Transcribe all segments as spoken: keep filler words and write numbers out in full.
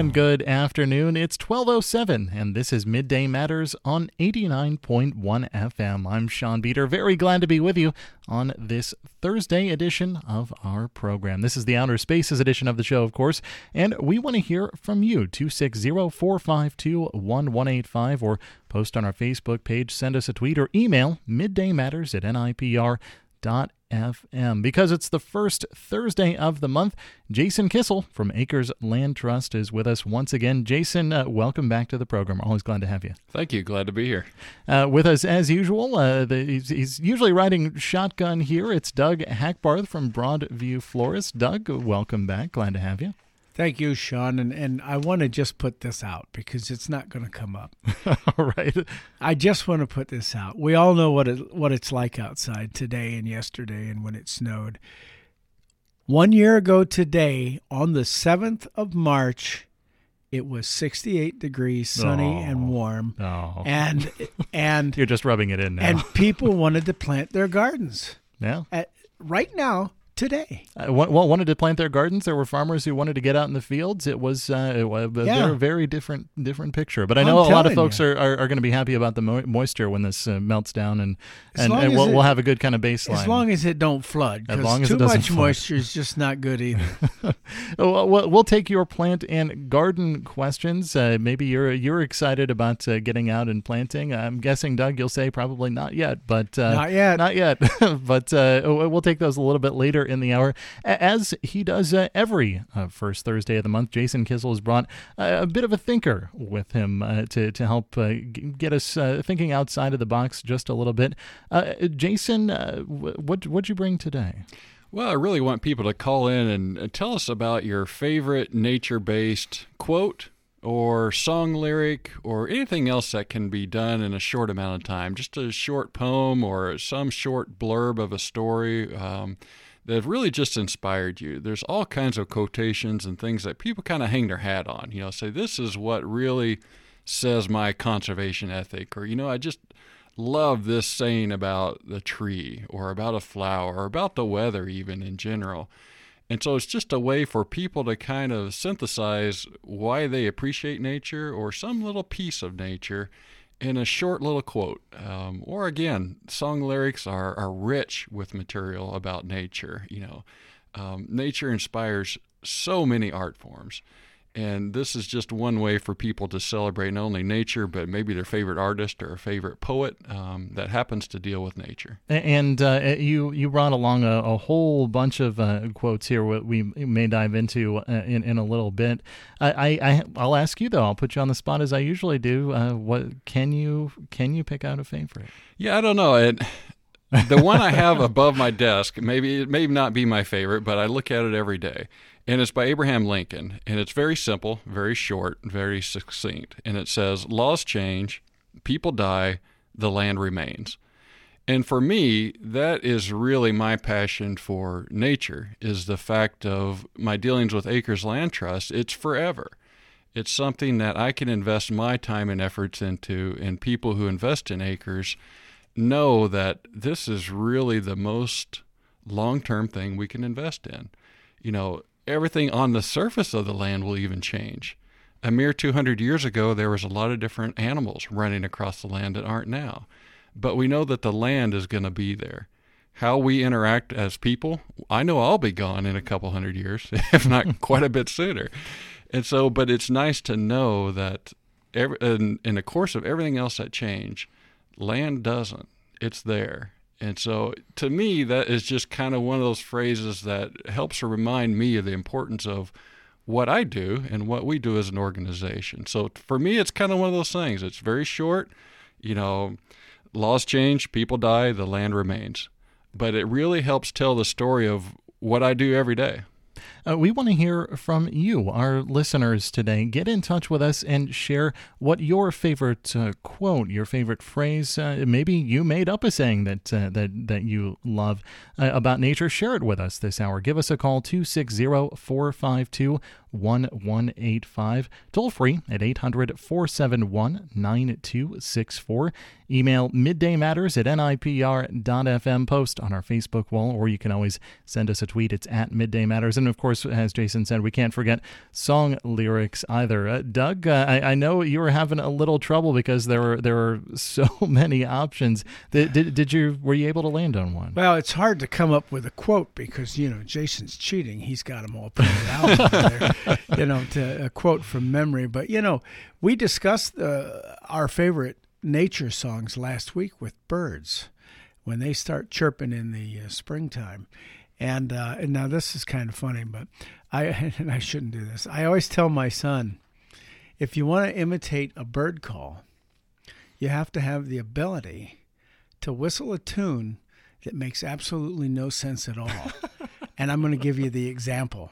and good afternoon. It's twelve oh seven, and this is Midday Matters on eighty-nine point one F M. I'm Sean Beater, very glad to be with you on this Thursday edition of our program. This is the Outer Spaces edition of the show, of course, and we want to hear from you. two six zero, four five two, one one eight five, or post on our Facebook page, send us a tweet, or email middaymatters at N I P R dot F M. Because it's the first Thursday of the month, Jason Kissel from Acres Land Trust is with us once again. Jason, uh, welcome back to the program. Always glad to have you. Thank you. Glad to be here. Uh, with us as usual, uh, the, he's, he's usually riding shotgun here. It's Doug Hackbarth from Broadview Florist. Doug, welcome back. Glad to have you. Thank you, Sean, and, and I want to just put this out because it's not going to come up. All right. I just want to put this out. We all know what it, what it's like outside today and yesterday and when it snowed. One year ago today, on the seventh of March, it was sixty-eight degrees, sunny oh, and warm, oh. and and You're just rubbing it in now. And people wanted to plant their gardens. Yeah. At, right now. Today. Uh, well, wanted to plant their gardens. There were farmers who wanted to get out in the fields. It was uh, it was a yeah. very, very different different picture. But I know I'm a lot of folks you. are, are, are going to be happy about the mo- moisture when this uh, melts down, and, and, and as we'll, it, we'll have a good kind of baseline. As long as it don't flood. As long as too it doesn't much flood. moisture is just not good either. well, we'll take your plant and garden questions. Uh, maybe you're you're excited about uh, getting out and planting. I'm guessing, Doug, you'll say probably not yet. But uh, Not yet. Not yet. But uh, we'll take those a little bit later in the hour. As he does uh, every uh, first Thursday of the month, Jason Kissel has brought uh, a bit of a thinker with him uh, to, to help uh, g- get us uh, thinking outside of the box just a little bit. Uh, Jason, uh, what what'd you bring today? Well, I really want people to call in and, and tell us about your favorite nature-based quote or song lyric or anything else that can be done in a short amount of time. Just a short poem or some short blurb of a story. Um, that have really just inspired you. There's all kinds of quotations and things that people kind of hang their hat on. You know, say, this is what really says my conservation ethic. Or, you know, I just love this saying about the tree or about a flower or about the weather even in general. And so it's just a way for people to kind of synthesize why they appreciate nature or some little piece of nature in a short little quote. Um, or again, song lyrics are, are rich with material about nature. You know, um, nature inspires so many art forms. And this is just one way for people to celebrate not only nature, but maybe their favorite artist or a favorite poet um, that happens to deal with nature. And uh, you you brought along a, a whole bunch of uh, quotes here, what we may dive into uh, in, in a little bit. I, I, I'll ask you, though. I'll put you on the spot as I usually do. Uh, what can you can you pick out a favorite? Yeah, I don't know. It, the one I have above my desk, maybe it may not be my favorite, but I look at it every day. And it's by Abraham Lincoln, and it's very simple, very short, very succinct. And it says, laws change, people die, the land remains. And for me, that is really my passion for nature, is the fact of my dealings with Acres Land Trust. It's forever. It's something that I can invest my time and efforts into, and people who invest in acres know that this is really the most long-term thing we can invest in. You know, everything on the surface of the land will even change. A mere two hundred years ago, there was a lot of different animals running across the land that aren't now. But we know that the land is going to be there. How we interact as people, I know I'll be gone in a couple hundred years, if not quite a bit sooner. And so, but it's nice to know that every, in, in the course of everything else that changed, land doesn't. It's there. And so to me, that is just kind of one of those phrases that helps to remind me of the importance of what I do and what we do as an organization. So for me, it's kind of one of those things. It's very short. You know, laws change, people die, the land remains. But it really helps tell the story of what I do every day. Uh, we want to hear from you, our listeners today. Get in touch with us and share what your favorite uh, quote, your favorite phrase, uh, maybe you made up a saying that uh, that that you love uh, about nature. Share it with us this hour. Give us a call, two six zero, four five two, one one eight five. Toll free at eight hundred, four seven one, nine two six four. Email middaymatters at N I P R dot F M. Post on our Facebook wall, or you can always send us a tweet. It's at Midday Matters. And of course, course, as Jason said, we can't forget song lyrics either. Uh, Doug, uh, I, I know you were having a little trouble because there were there were so many options. Did, did did you were you able to land on one? Well, it's hard to come up with a quote because you know Jason's cheating. He's got them all printed out over there, you know, to a quote from memory. But you know, we discussed uh, our favorite nature songs last week with birds when they start chirping in the uh, springtime. And, uh, and now this is kind of funny, but I and I shouldn't do this. I always tell my son, if you want to imitate a bird call, you have to have the ability to whistle a tune that makes absolutely no sense at all. And I'm going to give you the example.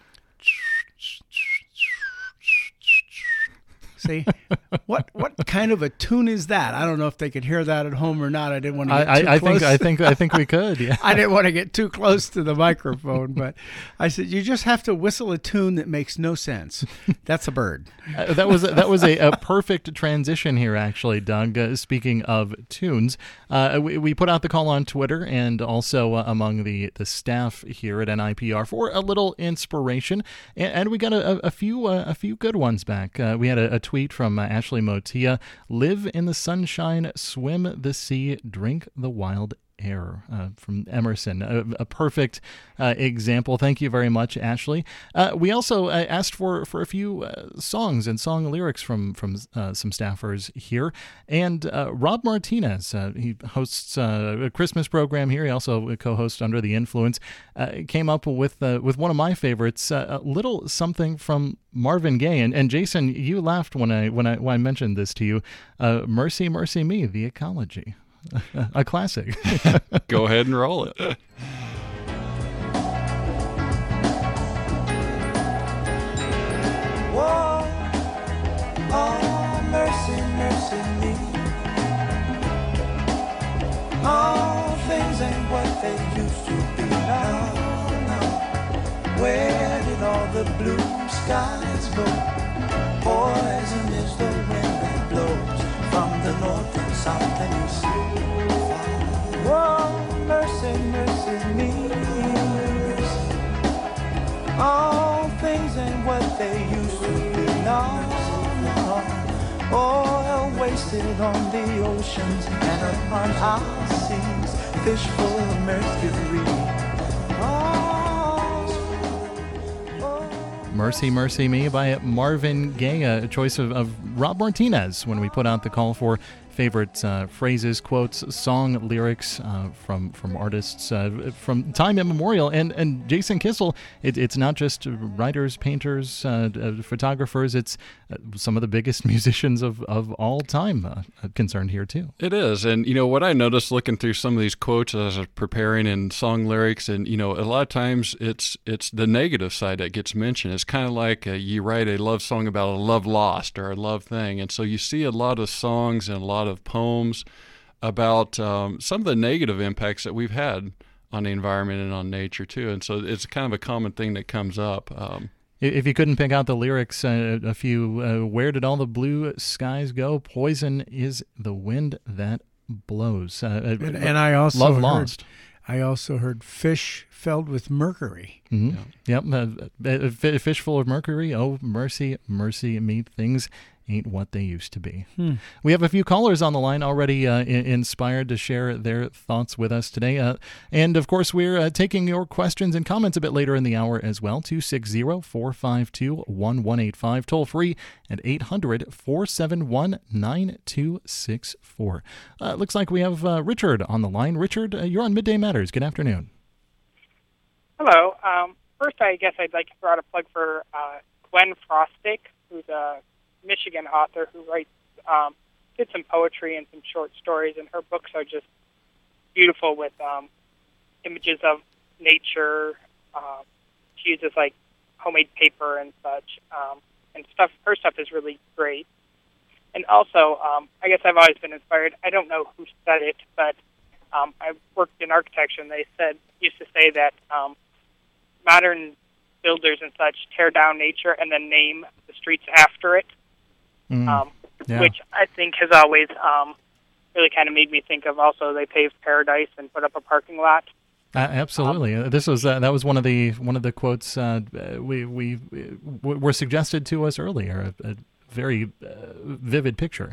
See, what what kind of a tune is that? I don't know if they could hear that at home or not. I didn't want to get I, too I close. think I think I think we could. Yeah. I didn't want to get too close to the microphone, but I said you just have to whistle a tune that makes no sense. That's a bird. Uh, that was that was a, a perfect transition here, actually, Doug. Uh, speaking of tunes, uh, we, we put out the call on Twitter and also uh, among the, the staff here at N I P R for a little inspiration, and, and we got a, a few uh, a few good ones back. Uh, we had a, a tweet from uh, Ashley Motia: "Live in the sunshine, swim the sea, drink the wild air," uh, from Emerson. A, a perfect uh, example. Thank you very much, Ashley. Uh, we also uh, asked for, for a few uh, songs and song lyrics from, from uh, some staffers here. And uh, Rob Martinez, uh, he hosts uh, a Christmas program here. He also co-hosts Under the Influence, uh, came up with uh, with one of my favorites, uh, a little something from Marvin Gaye. And, and Jason, you laughed when I, when I, when I mentioned this to you. Uh, Mercy, Mercy Me, The Ecology. A classic. Go ahead and roll it. Whoa, oh, mercy, mercy me. All things ain't what they used to be now, now. Where did all the blue skies go? Poison is the wind that blows from the north and south and east. Whoa, mercy, mercy me. All things ain't what they used to be now, now. Oil wasted on the oceans and upon our seas, fish full of mercury. Oh, oh. Mercy, Mercy Me by Marvin Gaye, a choice of, of Rob Martinez when we put out the call for favorite uh, phrases, quotes, song lyrics uh, from from artists uh, from time immemorial. And and Jason Kissel, it, it's not just writers, painters, uh, uh, photographers. It's uh, some of the biggest musicians of, of all time uh, concerned here too. It is. And, you know, what I noticed looking through some of these quotes as I was preparing and song lyrics, and, you know, a lot of times it's it's the negative side that gets mentioned. It's kind of like uh, you write a love song about a love lost or a love thing. And so you see a lot of songs and a lot of poems about um, some of the negative impacts that we've had on the environment and on nature too. And so it's kind of a common thing that comes up. Um, If you couldn't pick out the lyrics, uh, a few, uh, where did all the blue skies go? Poison is the wind that blows. Uh, And, and I also love heard, lost. I also heard fish filled with mercury. Mm-hmm. Yep. Uh, uh, f- fish full of mercury. Oh, mercy, mercy me. Things ain't what they used to be. Hmm. We have a few callers on the line already uh, I- inspired to share their thoughts with us today. Uh, and, of course, we're uh, taking your questions and comments a bit later in the hour as well. two six zero, four five two, one one eight five. Toll free at eight hundred, four seven one, nine two six four. Uh, looks like we have uh, Richard on the line. Richard, uh, you're on Midday Matters. Good afternoon. Hello. Um, first, I guess I'd like to throw out a plug for uh, Gwen Frostick, who's a Michigan author who writes, um, did some poetry and some short stories, and her books are just beautiful with um, images of nature. Um, she uses like homemade paper and such, um, and stuff. Her stuff is really great. And also, um, I guess I've always been inspired. I don't know who said it, but um, I worked in architecture, and they said used to say that um, modern builders and such tear down nature and then name the streets after it. Mm, um, yeah. Which I think has always um, really kind of made me think of also they paved paradise and put up a parking lot. Uh, absolutely. Um, this was uh, that was one of the one of the quotes uh, we we were suggested to us earlier. A, a very uh, vivid picture.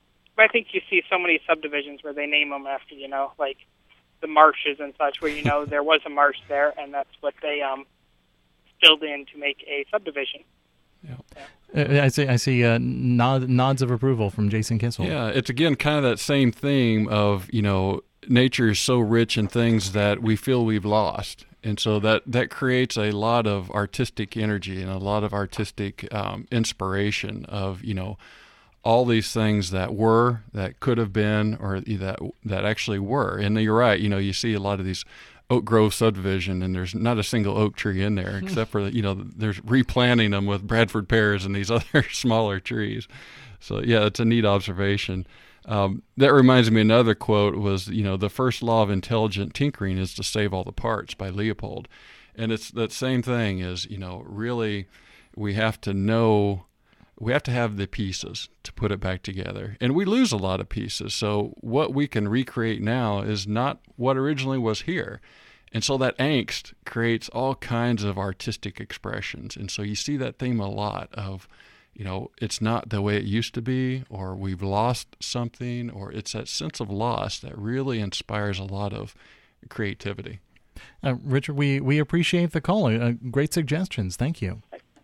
I think you see so many subdivisions where they name them after, you know, like the marshes and such, where you know there was a marsh there, and that's what they um, filled in to make a subdivision. Yeah. Yeah. Uh, I see. I see uh, nod, nods of approval from Jason Kissel. Yeah, it's again kind of that same theme of, you know, nature is so rich in things that we feel we've lost, and so that that creates a lot of artistic energy and a lot of artistic um, inspiration of, you know, all these things that were, that could have been, or that that actually were. And you're right. You know, you see a lot of these Oak Grove subdivision, and there's not a single oak tree in there, except for, you know, there's replanting them with Bradford pears and these other smaller trees. So yeah, it's a neat observation. Um, that reminds me, another quote was, you know, the first law of intelligent tinkering is to save all the parts, by Leopold. And it's that same thing is, you know, really we have to know, we have to have the pieces to put it back together. And we lose a lot of pieces. So what we can recreate now is not what originally was here. And so that angst creates all kinds of artistic expressions. And so you see that theme a lot of, you know, it's not the way it used to be, or we've lost something, or it's that sense of loss that really inspires a lot of creativity. Uh, Richard, we, we appreciate the call. Uh, great suggestions. Thank you.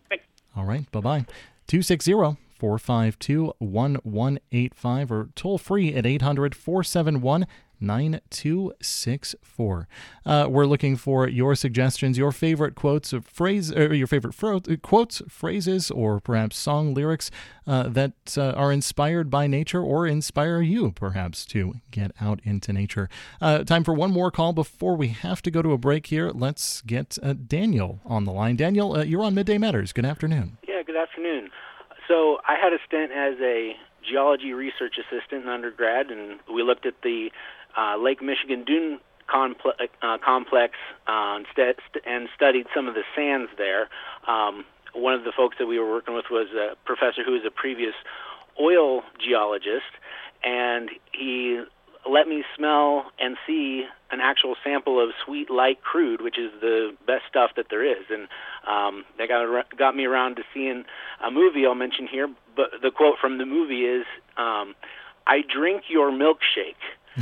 All right. Bye-bye. two six zero, four five two, one one eight five or toll free at eight hundred, four seven one, nine two six four. Uh, we're looking for your suggestions, your favorite quotes, of phrase, or your favorite fro- quotes, phrases, or perhaps song lyrics uh, that uh, are inspired by nature or inspire you, perhaps, to get out into nature. Uh, time for one more call before we have to go to a break here. Let's get uh, Daniel on the line. Daniel, uh, you're on Midday Matters. Good afternoon. Yeah, good afternoon. So I had a stint as a geology research assistant in undergrad, and we looked at the uh, Lake Michigan Dune comple- uh, complex uh, and, st- and studied some of the sands there. Um, one of the folks that we were working with was a professor who was a previous oil geologist, and he let me smell and see an actual sample of sweet light crude, which is the best stuff that there is. And um, that got, got me around to seeing a movie I'll mention here, but the quote from the movie is, um, I drink your milkshake.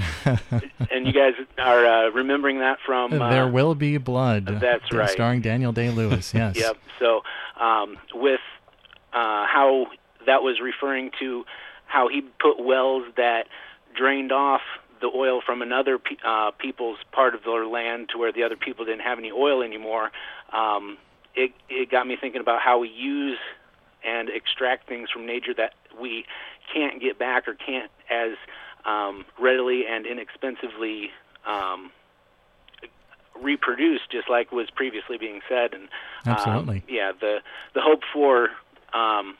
And you guys are uh, remembering that from... Uh, There Will Be Blood. That's right. Starring Daniel Day-Lewis, yes. Yep. So um, with uh, how that was referring to how he put wells that drained off the oil from another pe- uh, people's part of their land to where the other people didn't have any oil anymore, um, it, it got me thinking about how we use and extract things from nature that we can't get back or can't as um, readily and inexpensively um, reproduce, just like was previously being said. And Absolutely. Um, yeah, the, the hope for um,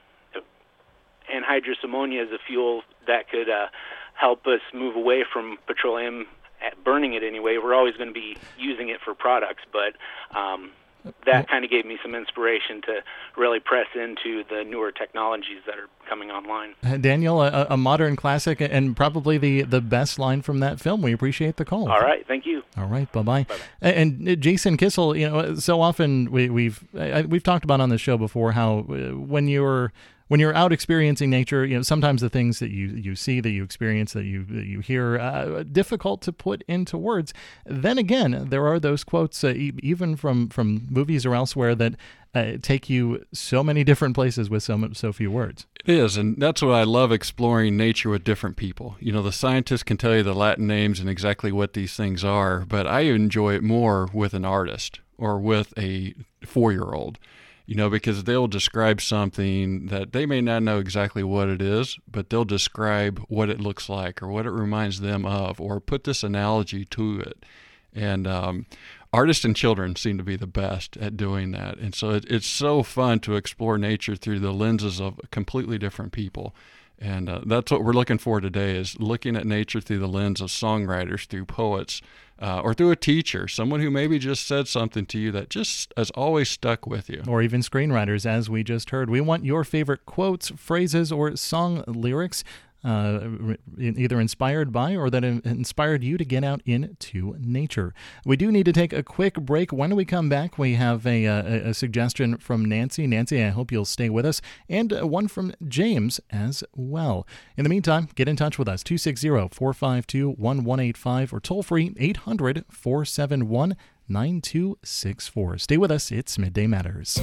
anhydrous ammonia as a fuel that could uh, help us move away from petroleum, burning it anyway. We're always going to be using it for products, but um, that kind of gave me some inspiration to really press into the newer technologies that are coming online. Daniel, a, a modern classic and probably the, the best line from that film. We appreciate the call. All right, thank you. All right, bye-bye. Bye-bye. And Jason Kissel, you know, so often we, we've we've talked about on the show before how when you're when you're out experiencing nature, you know, sometimes the things that you, you see, that you experience, that you that you hear, uh, difficult to put into words. Then again, there are those quotes, uh, e- even from, from movies or elsewhere, that uh, take you so many different places with so much, so few words. It is, and that's what I love, exploring nature with different people. You know, the scientists can tell you the Latin names and exactly what these things are, but I enjoy it more with an artist or with a four-year-old. You know, because they'll describe something that they may not know exactly what it is, but they'll describe what it looks like or what it reminds them of, or put this analogy to it. And um, artists and children seem to be the best at doing that. And so it, it's so fun to explore nature through the lenses of completely different people. And uh, that's what we're looking for today, is looking at nature through the lens of songwriters, through poets, uh, or through a teacher, someone who maybe just said something to you that just has always stuck with you. Or even screenwriters, as we just heard. We want your favorite quotes, phrases, or song lyrics. uh, either inspired by or that inspired you to get out into nature. We do need to take a quick break. When we come back, we have a, a, a suggestion from Nancy. Nancy, I hope you'll stay with us, and one from James as well. In the meantime, get in touch with us, two six zero, four five two, one one eight five, or toll free eight hundred, four seven one, nine two six four. Stay with us. It's Midday Matters.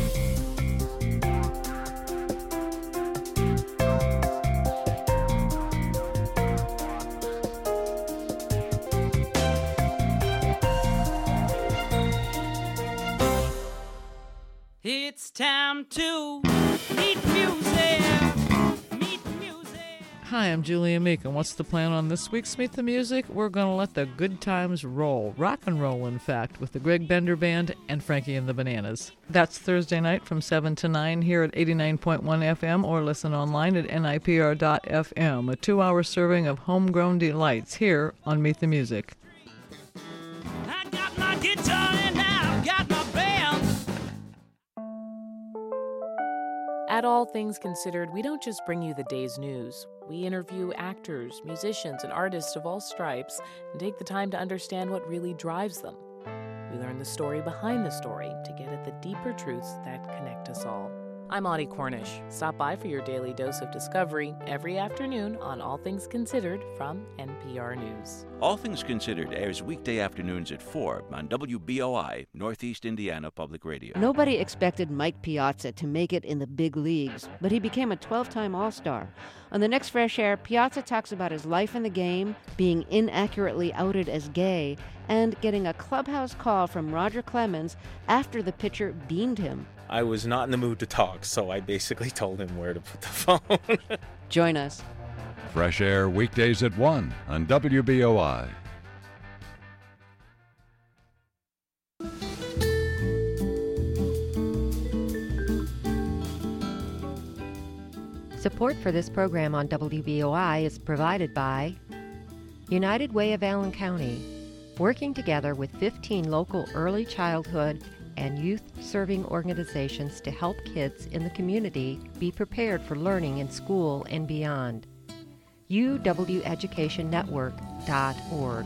It's time to meet music. Meet music. Hi, I'm Julia Meek, and what's the plan on this week's Meet the Music? We're going to let the good times roll. Rock and roll, in fact, with the Greg Bender Band and Frankie and the Bananas. That's Thursday night from seven to nine here at eighty-nine point one F M, or listen online at N I P R dot F M. A two-hour serving of homegrown delights here on Meet the Music. I got my guitar and I've got my band. At All Things Considered, we don't just bring you the day's news. We interview actors, musicians, and artists of all stripes and take the time to understand what really drives them. We learn the story behind the story to get at the deeper truths that connect us all. I'm Audie Cornish. Stop by for your daily dose of discovery every afternoon on All Things Considered from N P R News. All Things Considered airs weekday afternoons at four on W B O I, Northeast Indiana Public Radio. Nobody expected Mike Piazza to make it in the big leagues, but he became a twelve-time All-Star. On the next Fresh Air, Piazza talks about his life in the game, being inaccurately outed as gay, and getting a clubhouse call from Roger Clemens after the pitcher beamed him. I was not in the mood to talk, so I basically told him where to put the phone. Join us. Fresh Air weekdays at one on W B O I. Support for this program on W B O I is provided by United Way of Allen County, working together with fifteen local early childhood and youth-serving organizations to help kids in the community be prepared for learning in school and beyond. U W Education Network dot org.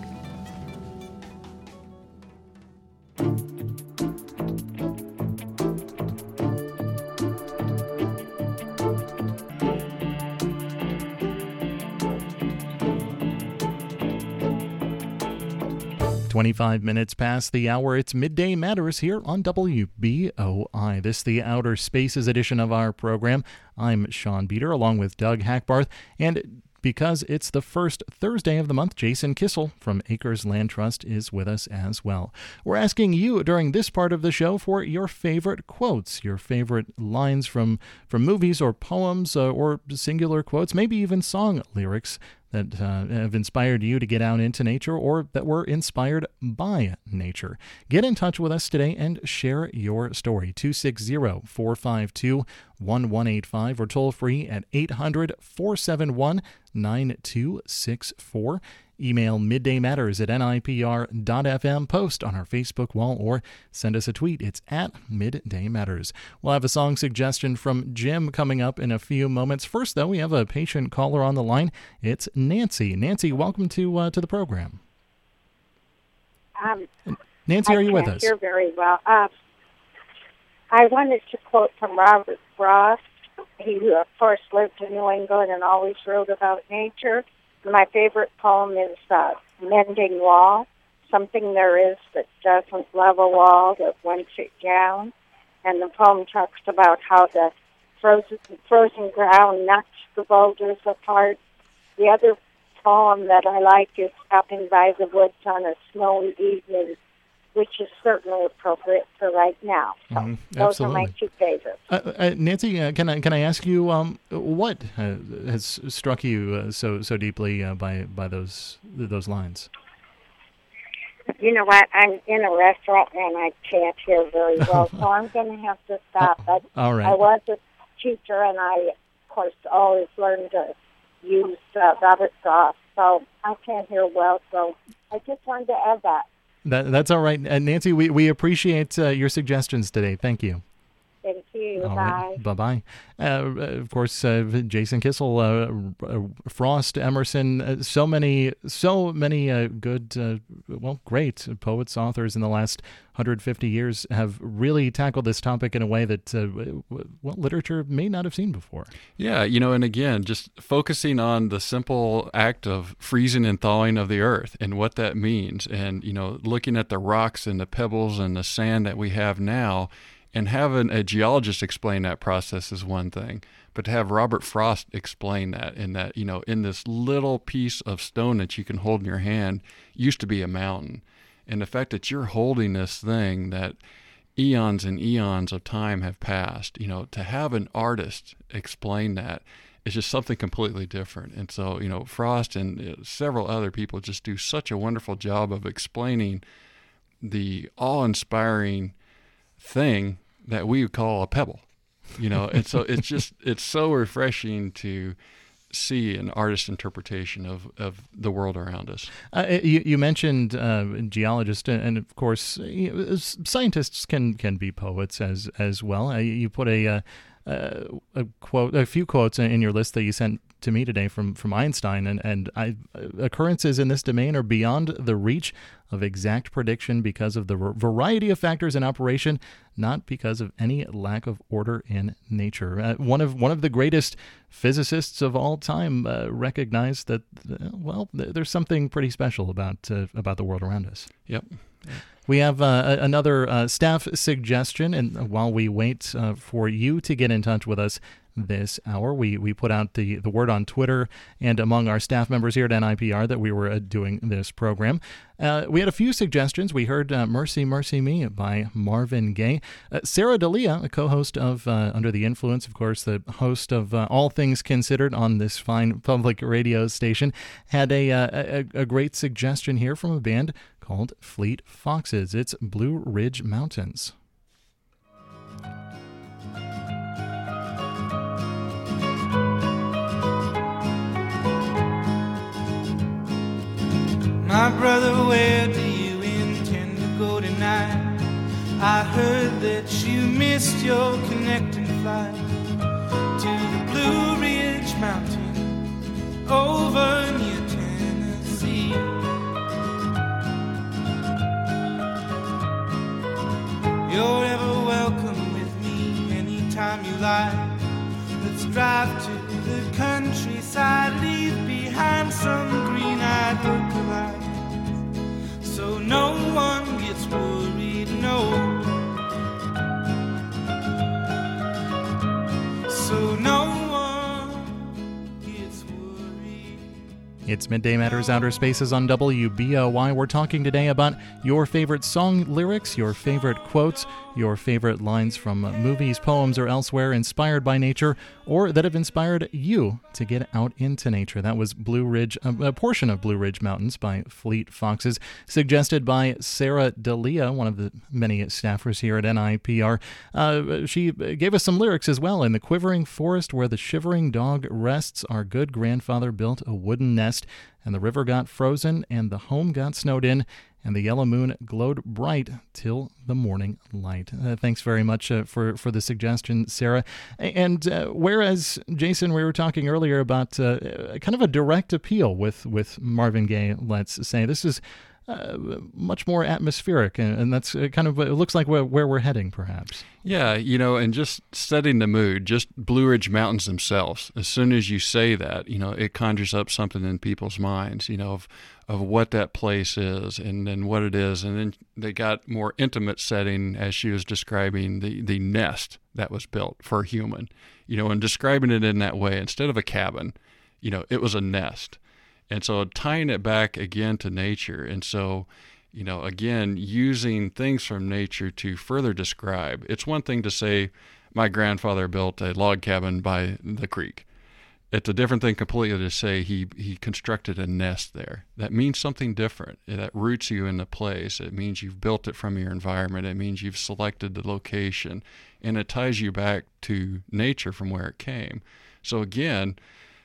twenty-five minutes past the hour. It's Midday Matters here on W B O I. This the Outer Spaces edition of our program. I'm Sean Beater along with Doug Hackbarth, and because it's the first Thursday of the month, Jason Kissel from Acres Land Trust is with us as well. We're asking you during this part of the show for your favorite quotes, your favorite lines from, from movies or poems uh, or singular quotes, maybe even song lyrics that uh, have inspired you to get out into nature or that were inspired by nature. Get in touch with us today and share your story. two six zero, four five two, one one eight five or toll free at eight hundred, four seven one, nine two six four. Email middaymatters at N I P R dot F M, post on our Facebook wall, or send us a tweet. It's at Midday Matters. We'll have a song suggestion from Jim coming up in a few moments. First, though, we have a patient caller on the line. It's Nancy. Nancy, welcome to uh, to the program. Um, Nancy, I are you with can't us? hear very well. Uh, I wanted to quote from Robert Frost. He, of course, lived in New England and always wrote about nature. My favorite poem is uh, Mending Wall. Something there is that doesn't love a wall, that wants it down. And the poem talks about how the frozen, frozen ground knocks the boulders apart. The other poem that I like is Stopping by the Woods on a Snowy Evening, which is certainly appropriate for right now. So Mm, those absolutely. are my two favorites. Uh, uh, Nancy, uh, can I can I ask you um, what uh, has struck you uh, so so deeply uh, by by those those lines? You know what? I'm in a restaurant and I can't hear very well, so I'm going to have to stop. But all right. I was a teacher, and I, of course, always learned to use uh, Robert Frost, so I can't hear well. So I just wanted to add that. That that's all right, uh, Nancy. We we appreciate uh, your suggestions today. Thank you. Thank you. you. All Bye. right. Bye-bye. Uh, of course, uh, Jason Kissel, uh, uh, Frost, Emerson, uh, so many, so many uh, good, uh, well, great poets, authors in the last one hundred fifty years have really tackled this topic in a way that, uh, well, literature may not have seen before. Yeah, you know, and again, just focusing on the simple act of freezing and thawing of the earth and what that means, and, you know, looking at the rocks and the pebbles and the sand that we have now, and having a geologist explain that process is one thing, but to have Robert Frost explain that, and that, you know, in this little piece of stone that you can hold in your hand used to be a mountain. And the fact that you're holding this thing that eons and eons of time have passed, you know, to have an artist explain that is just something completely different. And so, you know, Frost and uh, several other people just do such a wonderful job of explaining the awe-inspiring thing that we would call a pebble, you know. And so it's just, it's so refreshing to see an artist's interpretation of, of the world around us. Uh, you, you mentioned uh, geologists, and of course, you know, scientists can can be poets as as well. Uh, you put a, uh, uh, a quote, a few quotes in your list that you sent to me today from from Einstein, and and I, occurrences in this domain are beyond the reach of exact prediction because of the variety of factors in operation, not because of any lack of order in nature. Uh, one of one of the greatest physicists of all time uh, recognized that, uh, well, th- there's something pretty special about uh, about the world around us. Yep. We have uh, another uh, staff suggestion, and while we wait uh, for you to get in touch with us this hour, we, we put out the, the word on Twitter and among our staff members here at N I P R that we were uh, doing this program. Uh, we had a few suggestions. We heard uh, Mercy, Mercy Me by Marvin Gaye. Uh, Sarah D'Elia, a co-host of uh, Under the Influence, of course, the host of uh, All Things Considered on this fine public radio station, had a, uh, a, a great suggestion here from a band called Fleet Foxes. It's Blue Ridge Mountains. My brother, where do you intend to go tonight? I heard that you missed your connecting flight to the Blue Ridge Mountain over near Tennessee. You're ever welcome with me anytime you like. Let's drive to the countryside, leave behind some green-eyed lookalikes, so no one gets worried, no. So no one gets worried. It's Midday Matters Outer Spaces on W B O Y. We're talking today about your favorite song lyrics, your favorite quotes, your favorite lines from movies, poems, or elsewhere inspired by nature, or that have inspired you to get out into nature. That was Blue Ridge, a portion of Blue Ridge Mountains by Fleet Foxes, suggested by Sarah D'Elia, one of the many staffers here at N I P R. Uh, she gave us some lyrics as well. In the quivering forest where the shivering dog rests, our good grandfather built a wooden nest, and the river got frozen, and the home got snowed in, and the yellow moon glowed bright till the morning light. Uh, thanks very much uh, for, for the suggestion, Sarah. And uh, whereas, Jason, we were talking earlier about uh, kind of a direct appeal with, with Marvin Gaye, let's say, this is uh, much more atmospheric, and, and that's uh, kind of, it looks like where, where we're heading, perhaps. Yeah, you know, and just setting the mood, just Blue Ridge Mountains themselves, as soon as you say that, you know, it conjures up something in people's minds, you know, of of what that place is and then what it is. And then they got more intimate setting as she was describing the, the nest that was built for a human, you know, and describing it in that way, instead of a cabin, you know, it was a nest. And so tying it back again to nature. And so, you know, again, using things from nature to further describe. It's one thing to say, my grandfather built a log cabin by the creek. It's a different thing completely to say he, he constructed a nest there. That means something different. That roots you in the place. It means you've built it from your environment. It means you've selected the location. And it ties you back to nature from where it came. So again,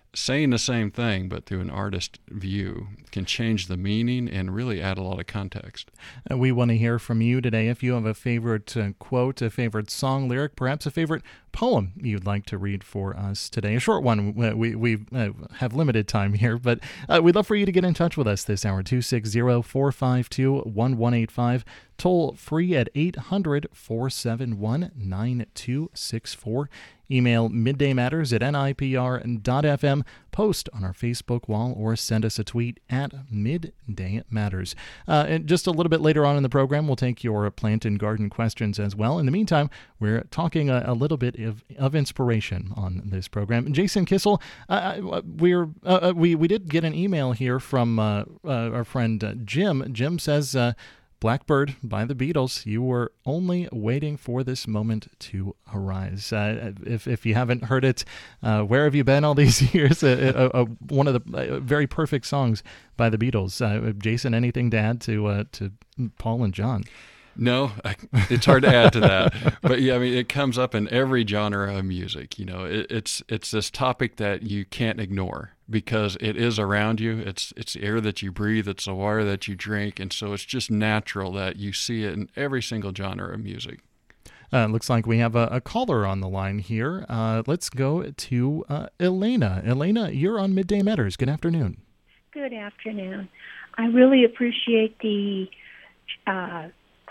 saying the same thing, but through an artist view, can change the meaning and really add a lot of context. Uh, we want to hear from you today. If you have a favorite uh, quote, a favorite song lyric, perhaps a favorite poem you'd like to read for us today. A short one. We we uh, have limited time here, but uh, we'd love for you to get in touch with us this hour. two six zero, four five two, one one eight five. Toll free at eight hundred, four seven one, nine two six four. Email middaymatters at N I P R dot F M. Post on our Facebook wall or send us a tweet at Midday Matters. Uh, and just a little bit later on in the program, we'll take your plant and garden questions as well. In the meantime, we're talking a, a little bit of, of inspiration on this program. Jason Kissel, uh, we're uh, we we did get an email here from uh, uh, our friend uh, Jim. Jim says, Uh, Blackbird by the Beatles, you were only waiting for this moment to arise. Uh, if if you haven't heard it, uh, where have you been all these years? Uh, uh, uh, one of the uh, very perfect songs by the Beatles. Uh, Jason, anything to add to uh, to Paul and John? No, I, it's hard to add to that. But yeah, I mean, it comes up in every genre of music. You know, it, it's it's this topic that you can't ignore because it is around you. It's it's the air that you breathe. It's the water that you drink. And so it's just natural that you see it in every single genre of music. Uh, looks like we have a, a caller on the line here. Uh, let's go to uh, Elena. Elena, you're on Midday Matters. Good afternoon. Good afternoon. I really appreciate the uh,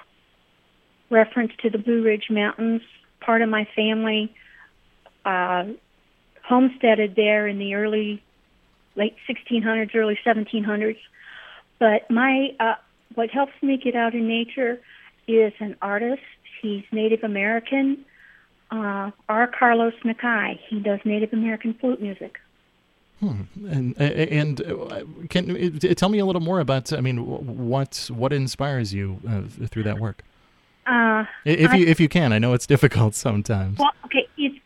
reference to the Blue Ridge Mountains. Part of my family uh, homesteaded there in the early, late sixteen hundreds, early seventeen hundreds. But my uh, what helps me get out in nature is an artist. He's Native American, uh, R. Carlos Nakai. He does Native American flute music. Hmm. And and can tell me a little more about, I mean, what what inspires you uh, through that work? Uh, if I, you if you can, I know it's difficult sometimes. Well, okay, it's.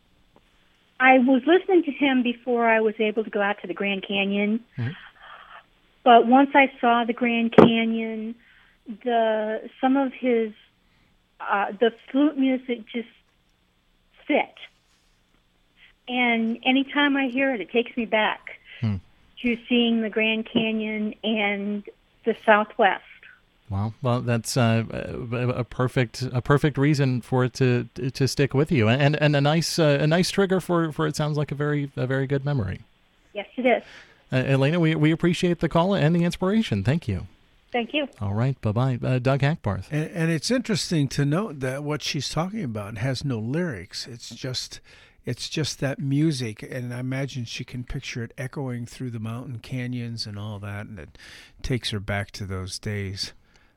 I was listening to him before I was able to go out to the Grand Canyon, mm-hmm. but once I saw the Grand Canyon, the some of his uh, the flute music just fit, and anytime I hear it, it takes me back hmm. to seeing the Grand Canyon and the Southwest. Wow, well, that's uh, a perfect a perfect reason for it to to stick with you, and and a nice uh, a nice trigger for, for it sounds like a very a very good memory. Yes, it is. Uh, Elena, we we appreciate the call and the inspiration. Thank you. Thank you. All right, bye bye, uh, Doug Hackbarth. And, and it's interesting to note that what she's talking about has no lyrics. It's just it's just that music, and I imagine she can picture it echoing through the mountain canyons and all that, and it takes her back to those days.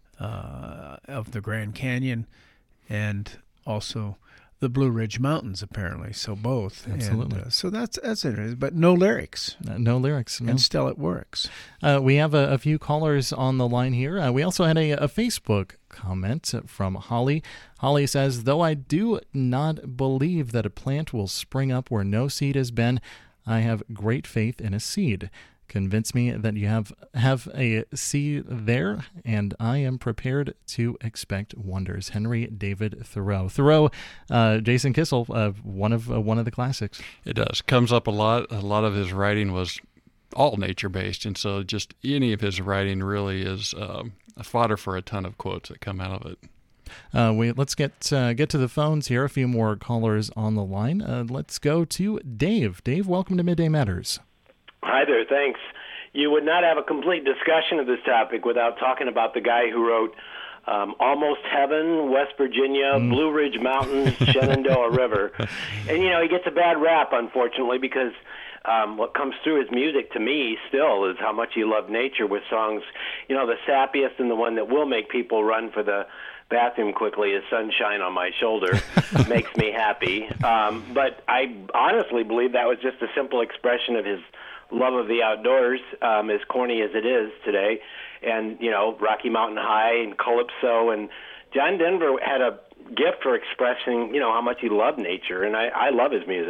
Uh, of the Grand Canyon and also the Blue Ridge Mountains, apparently. So both. Absolutely. And, uh, so that's that's interesting, but no lyrics. Uh, no lyrics. No. And still it works. Uh, we have a, a few callers on the line here. Uh, we also had a, a Facebook comment from Holly. Holly says, though I do not believe that a plant will spring up where no seed has been, I have great faith in a seed. Convince me that you have have a seed there, and I am prepared to expect wonders. Henry David Thoreau. Thoreau, uh, Jason Kissel, uh, one of uh, one of the classics. It does. Comes up a lot. A lot of his writing was all nature-based, and so just any of his writing really is um, a fodder for a ton of quotes that come out of it. Uh, we let's get uh, get to the phones here. A few more callers on the line. Uh, let's go to Dave. Dave, welcome to Midday Matters. Hi there, thanks. You would not have a complete discussion of this topic without talking about the guy who wrote um, Almost Heaven, West Virginia, mm. Blue Ridge Mountains, Shenandoah River. And, you know, he gets a bad rap, unfortunately, because um, what comes through his music to me still is how much he loved nature with songs. You know, the sappiest and the one that will make people run for the bathroom quickly is Sunshine on My Shoulder. Makes me happy. Um, but I honestly believe that was just a simple expression of his love of the outdoors, um, as corny as it is today. And, you know, Rocky Mountain High and Calypso. And John Denver had a gift for expressing, you know, how much he loved nature. And I, I love his music.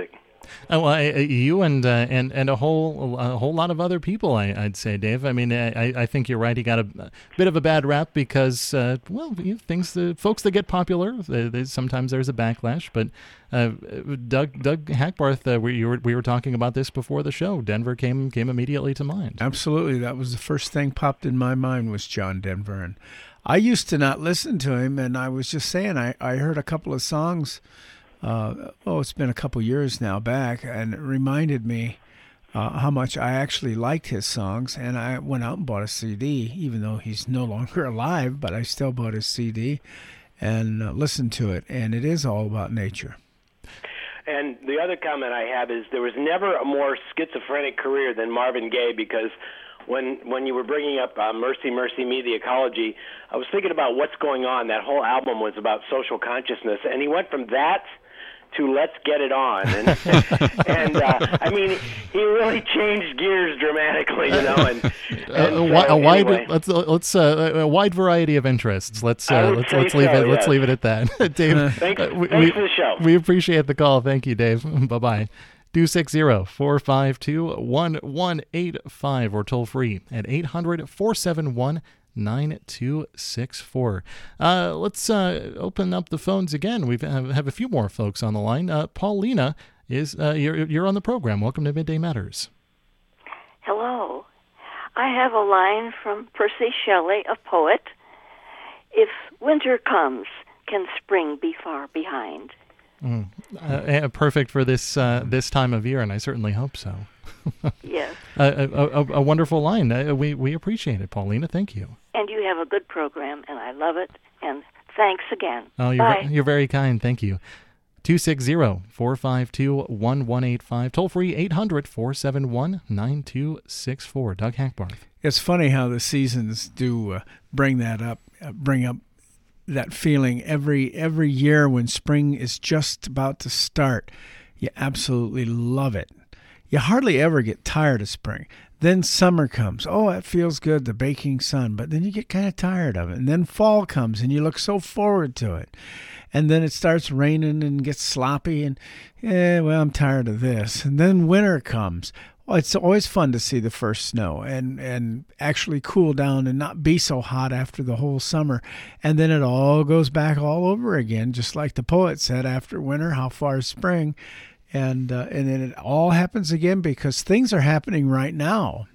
Uh, well, I, you and uh, and and a whole a whole lot of other people, I, I'd say, Dave. I mean, I, I think you're right. He got a, a bit of a bad rap because, uh, well, you know, things, the folks that get popular, they, they, sometimes there's a backlash. But uh, Doug Doug Hackbarth, uh, we you were we were talking about this before the show. Denver came came immediately to mind. Absolutely, that was the first thing popped in my mind was John Denver, and I used to not listen to him, and I was just saying I I heard a couple of songs. Uh, oh, it's been a couple years now back, and it reminded me uh, how much I actually liked his songs, and I went out and bought a C D, even though he's no longer alive, but I still bought his C D and uh, listened to it, and it is all about nature. And the other comment I have is there was never a more schizophrenic career than Marvin Gaye, because when when you were bringing up uh, Mercy, Mercy Me, the ecology, I was thinking about what's going on. That whole album was about social consciousness, and he went from that to Let's Get It On. And, and uh, I mean, he really changed gears dramatically, you know. And, and uh, so, a wide, anyway. let's let's uh, a wide variety of interests. Let's I uh, would let's say let's leave so, it. Let's yes. leave it at that. Dave, Thanks, uh, we, thanks we, for the show. We appreciate the call. Thank you, Dave. Bye bye. two six zero, four five two, one one eight five or toll free at eight hundred, four seven one, nine two six four. Uh, let's uh, open up the phones again. We have, have a few more folks on the line. Uh, Paulina, is uh, you're, you're on the program. Welcome to Midday Matters. Hello. I have a line from Percy Shelley, a poet. If winter comes, can spring be far behind? Mm. Uh, perfect for this uh, this time of year, and I certainly hope so. Yes. a, a, a, a wonderful line. Uh, we we appreciate it, Paulina. Thank you. And you have a good program, and I love it. And thanks again. Oh, you're Bye. you're very kind. Thank you. two six zero, four five two, one one eight five. Toll free eight hundred, four seven one, nine two six four. Doug Hackbarth. It's funny how the seasons do uh, bring that up, uh, bring up that feeling every every year when spring is just about to start. You absolutely love it. You hardly ever get tired of spring. Then summer comes. Oh, it feels good, the baking sun. But then you get kind of tired of it. And then fall comes, and you look so forward to it. And then it starts raining and gets sloppy, and, eh, well, I'm tired of this. And then winter comes. Well, it's always fun to see the first snow and, and actually cool down and not be so hot after the whole summer. And then it all goes back all over again, just like the poet said, after winter, how far is spring? And uh, and then it all happens again because things are happening right now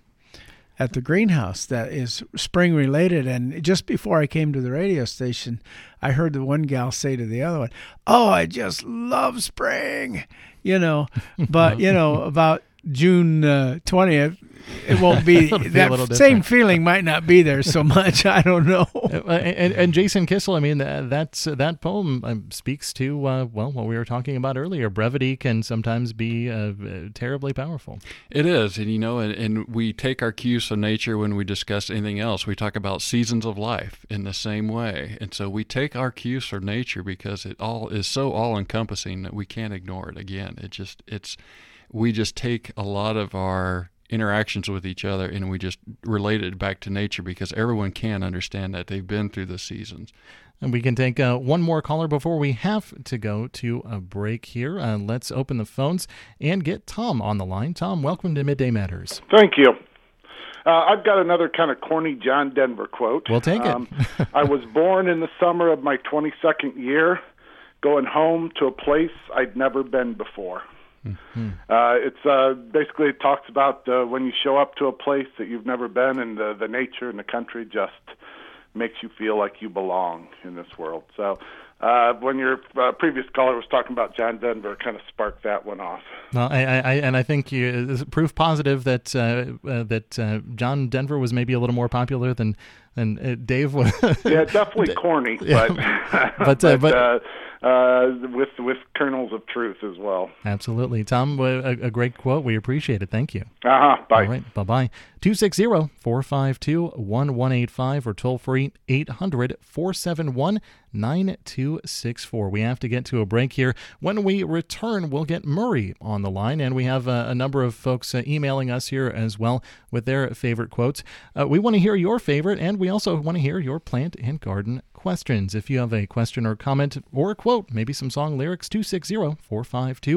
at the greenhouse that is spring related. And just before I came to the radio station, I heard the one gal say to the other one, "Oh, I just love spring," you know, but, you know, about June uh, twentieth, it won't be, be that same feeling might not be there so much. I don't know. and, and Jason Kissel, I mean, that, that's, uh, that poem um, speaks to, uh, well, what we were talking about earlier. Brevity can sometimes be uh, terribly powerful. It is. And, you know, and, and we take our cues from nature when we discuss anything else. We talk about seasons of life in the same way. And so we take our cues from nature because it all is so all-encompassing that we can't ignore it. Again, it just, it's, we just take a lot of our interactions with each other and we just relate it back to nature because everyone can understand that. They've been through the seasons. And we can take uh, one more caller before we have to go to a break here. Uh, let's open the phones and get Tom on the line. Tom, welcome to Midday Matters. Thank you. Uh, I've got another kind of corny John Denver quote. We'll take it. Um, I was born in the summer of my twenty-second year, going home to a place I'd never been before. Mm-hmm. Uh, it's uh, basically it talks about uh, when you show up to a place that you've never been, and the, the nature and the country just makes you feel like you belong in this world. So uh, when your uh, previous caller was talking about John Denver, kind of sparked that one off. Well, I, I, and I think you, it's proof positive that uh, uh, that uh, John Denver was maybe a little more popular than than uh, Dave was. Yeah, definitely corny, Yeah. but But, uh, but, but- uh, uh, with with kernels of truth as well. Absolutely. Tom, a, a great quote. We appreciate it. Thank you. Uh-huh. Bye. All right. Bye-bye. two six zero, four five two, one one eight five or toll free eight hundred, four seven one, nine two six four. We have to get to a break here. When we return, we'll get Murray on the line, and we have a, a number of folks uh, emailing us here as well with their favorite quotes. Uh, we want to hear your favorite, and we also want to hear your plant and garden questions. If you have a question or comment or a quote, maybe some song lyrics, two six zero, four five two,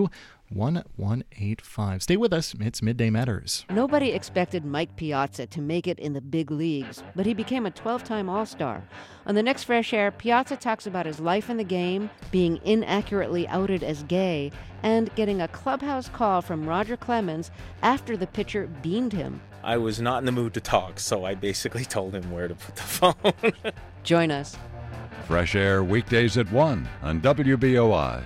one one eight five. Stay with us. It's Midday Matters. Nobody expected Mike Piazza to make it in the big leagues, but he became a twelve-time All-Star. On the next Fresh Air, Piazza talks about his life in the game, being inaccurately outed as gay, and getting a clubhouse call from Roger Clemens after the pitcher beamed him. I was not in the mood to talk, so I basically told him where to put the phone. Join us. Fresh Air weekdays at one on W B O I.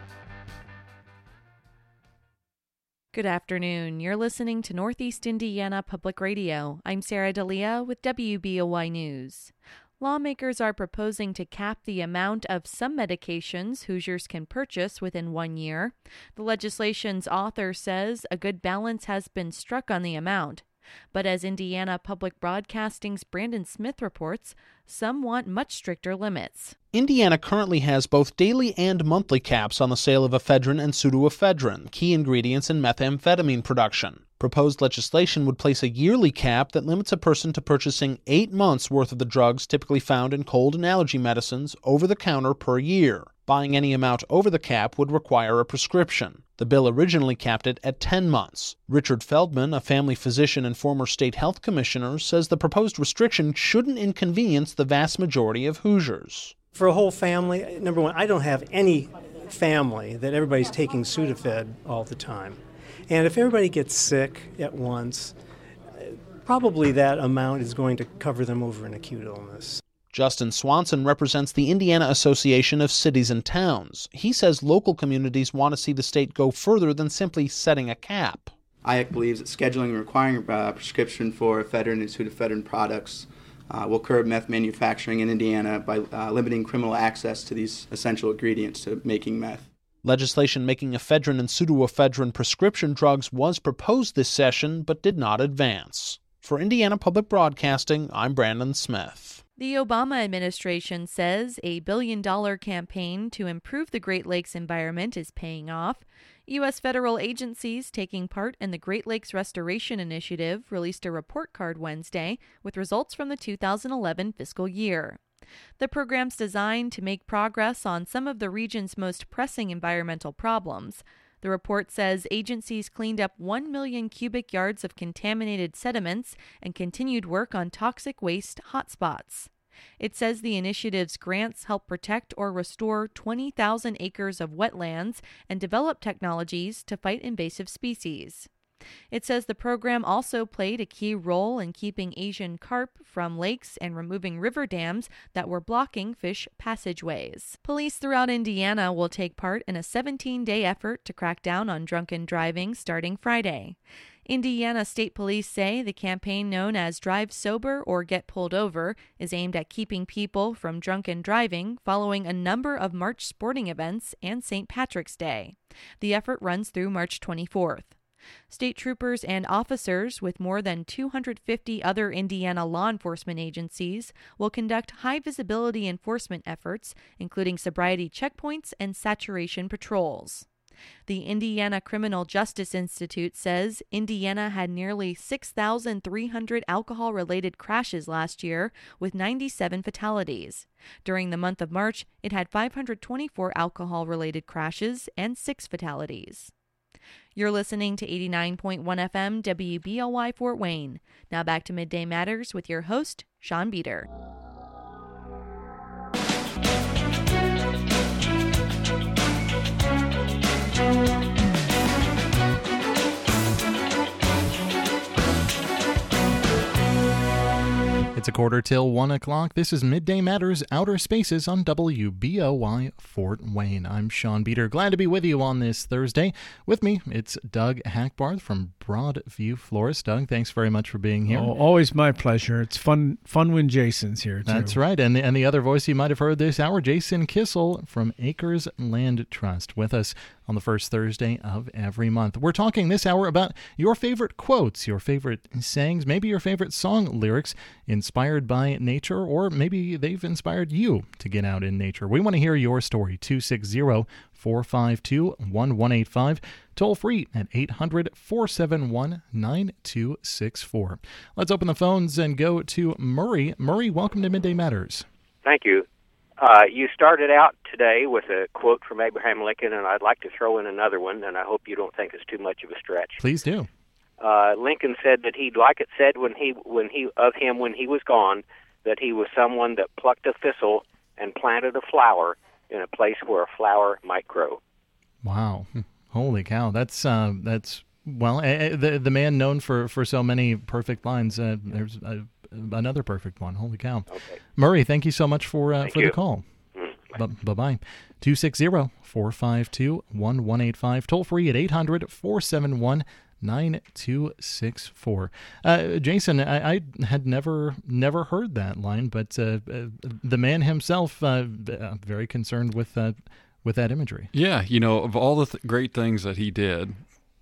Good afternoon. You're listening to Northeast Indiana Public Radio. I'm Sarah D'Elia with W B O I News. Lawmakers are proposing to cap the amount of some medications Hoosiers can purchase within one year. The legislation's author says a good balance has been struck on the amount. But as Indiana Public Broadcasting's Brandon Smith reports, some want much stricter limits. Indiana currently has both daily and monthly caps on the sale of ephedrine and pseudoephedrine, key ingredients in methamphetamine production. Proposed legislation would place a yearly cap that limits a person to purchasing eight months' worth of the drugs typically found in cold and allergy medicines over the counter per year. Buying any amount over the cap would require a prescription. The bill originally capped it at ten months. Richard Feldman, a family physician and former state health commissioner, says the proposed restriction shouldn't inconvenience the vast majority of Hoosiers. For a whole family, number one, I don't have any family that everybody's taking Sudafed all the time. And if everybody gets sick at once, probably that amount is going to cover them over an acute illness. Justin Swanson represents the Indiana Association of Cities and Towns. He says local communities want to see the state go further than simply setting a cap. I A C believes that scheduling and requiring a prescription for ephedrine and pseudoephedrine products uh, will curb meth manufacturing in Indiana by uh, limiting criminal access to these essential ingredients to making meth. Legislation making ephedrine and pseudoephedrine prescription drugs was proposed this session but did not advance. For Indiana Public Broadcasting, I'm Brandon Smith. The Obama administration says a billion-dollar campaign to improve the Great Lakes environment is paying off. U S federal agencies taking part in the Great Lakes Restoration Initiative released a report card Wednesday with results from the two thousand eleven fiscal year. The program's designed to make progress on some of the region's most pressing environmental problems. The report says agencies cleaned up one million cubic yards of contaminated sediments and continued work on toxic waste hotspots. It says the initiative's grants help protect or restore twenty thousand acres of wetlands and develop technologies to fight invasive species. It says the program also played a key role in keeping Asian carp from lakes and removing river dams that were blocking fish passageways. Police throughout Indiana will take part in a seventeen-day effort to crack down on drunken driving starting Friday. Indiana State Police say the campaign known as Drive Sober or Get Pulled Over is aimed at keeping people from drunken driving following a number of March sporting events and Saint Patrick's Day. The effort runs through March twenty-fourth. State troopers and officers with more than two hundred fifty other Indiana law enforcement agencies will conduct high-visibility enforcement efforts, including sobriety checkpoints and saturation patrols. The Indiana Criminal Justice Institute says Indiana had nearly six thousand three hundred alcohol-related crashes last year, with ninety-seven fatalities. During the month of March, it had five hundred twenty-four alcohol-related crashes and six fatalities. You're listening to eighty-nine point one F M W B O I Fort Wayne. Now back to Midday Matters with your host, Sean Beater. It's a quarter till one o'clock. This is Midday Matters Outer Spaces on W B O I Fort Wayne. I'm Sean Beater. Glad to be with you on this Thursday. With me, it's Doug Hackbarth from Broadview Florist. Doug, thanks very much for being here. Oh, always my pleasure. It's fun fun when Jason's here, too. That's right. And the, and the other voice you might have heard this hour, Jason Kissel from Acres Land Trust, with us on the first Thursday of every month. We're talking this hour about your favorite quotes, your favorite sayings, maybe your favorite song lyrics inspired by nature, or maybe they've inspired you to get out in nature. We want to hear your story. two six zero, four five two, one one eight five. Toll free at eight hundred, four seven one, nine two six four. Let's open the phones and go to Murray. Murray, welcome to Midday Matters. Thank you. Uh, you started out today with a quote from Abraham Lincoln, and I'd like to throw in another one, and I hope you don't think it's too much of a stretch. Please do. Uh, Lincoln said that he'd like it said when he, when he, of him when he was gone, that he was someone that plucked a thistle and planted a flower in a place where a flower might grow. Wow. Holy cow. That's, uh, that's, well, uh, the the man known for, for so many perfect lines. Uh, there's uh, another perfect one. Holy cow. Okay. Murray, thank you so much for uh, for you. the call. Mm, bye bye. two six zero, four five two, one one eight five. Toll free at eight hundred, four seven one, nine two six four. Uh, Jason, I, I had never never heard that line, but uh, uh, the man himself uh, uh, very concerned with uh, with that imagery. Yeah, you know, of all the th- great things that he did,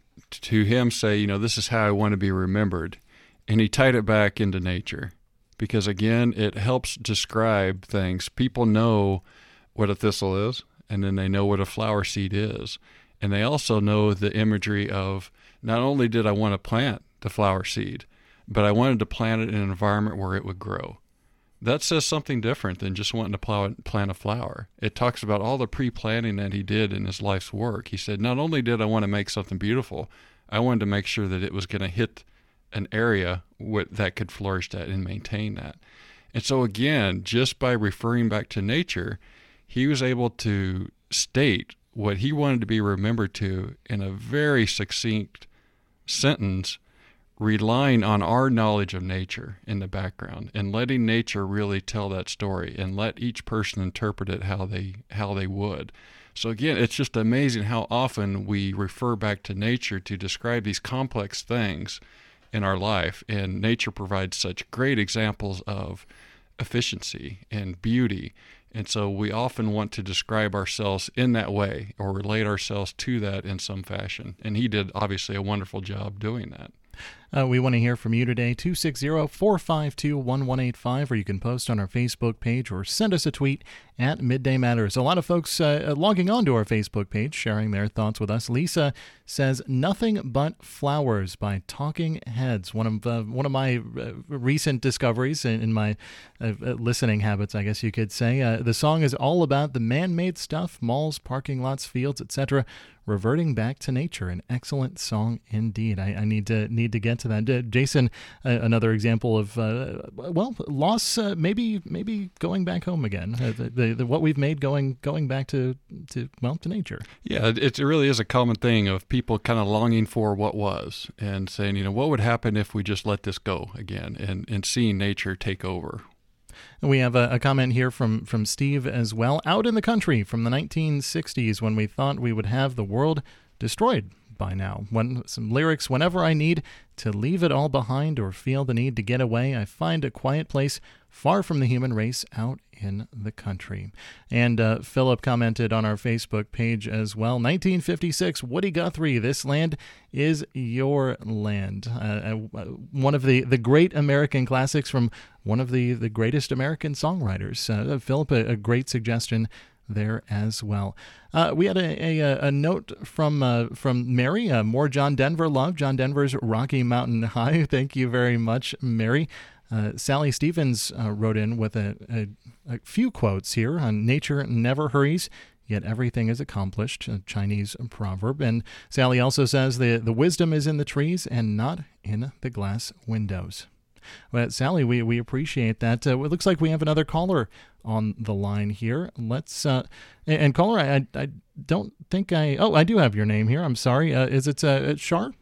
to him say, you know, this is how I want to be remembered, and he tied it back into nature, because again, it helps describe things. People know what a thistle is, and then they know what a flower seed is, and they also know the imagery of, not only did I want to plant the flower seed, but I wanted to plant it in an environment where it would grow. That says something different than just wanting to plow, plant a flower. It talks about all the pre-planning that he did in his life's work. He said, not only did I want to make something beautiful, I wanted to make sure that it was going to hit an area with, that could flourish that and maintain that. And so again, just by referring back to nature, he was able to state what he wanted to be remembered to in a very succinct sentence, relying on our knowledge of nature in the background and letting nature really tell that story and let each person interpret it how they how they would. So again, it's just amazing how often we refer back to nature to describe these complex things in our life, and nature provides such great examples of efficiency and beauty. And so we often want to describe ourselves in that way or relate ourselves to that in some fashion. And he did obviously a wonderful job doing that. Uh, we want to hear from you today, two six zero, four five two, one one eight five, or you can post on our Facebook page or send us a tweet at Midday Matters. A lot of folks uh, logging on to our Facebook page, sharing their thoughts with us. Lisa says, Nothing But Flowers by Talking Heads, one of uh, one of my uh, recent discoveries in, in my uh, listening habits, I guess you could say. Uh, the song is all about the man-made stuff, malls, parking lots, fields, et cetera, reverting back to nature. An excellent song indeed. I, I need to need to get to that. Uh, Jason, uh, another example of uh, well, loss. Uh, maybe maybe going back home again. Uh, the, the, the, what we've made going going back to to well to nature. Yeah, it, it really is a common thing of people kind of longing for what was and saying, you know, what would happen if we just let this go again, and and seeing nature take over. We have a, a comment here from, from Steve as well. Out in the country from the nineteen sixties, when we thought we would have the world destroyed by now. When some lyrics, whenever I need to leave it all behind or feel the need to get away, I find a quiet place far from the human race out in the country. And uh, Philip commented on our Facebook page as well. nineteen fifty-six, Woody Guthrie, This Land is Your Land. Uh, uh, one of the, the great American classics from one of the, the greatest American songwriters. Uh, Philip, a, a great suggestion there as well. Uh, we had a, a, a note from uh, from Mary. Uh, more John Denver love. John Denver's Rocky Mountain High. Thank you very much, Mary. Uh, Sally Stevens uh, wrote in with a, a, a few quotes here on nature never hurries, yet everything is accomplished, a Chinese proverb. And Sally also says the, the wisdom is in the trees and not in the glass windows. Well, Sally, we, we appreciate that. Uh, it looks like we have another caller on the line here. Let's uh, and, and caller, I, I don't think I. Oh, I do have your name here. I'm sorry. Uh, is it uh, Shar?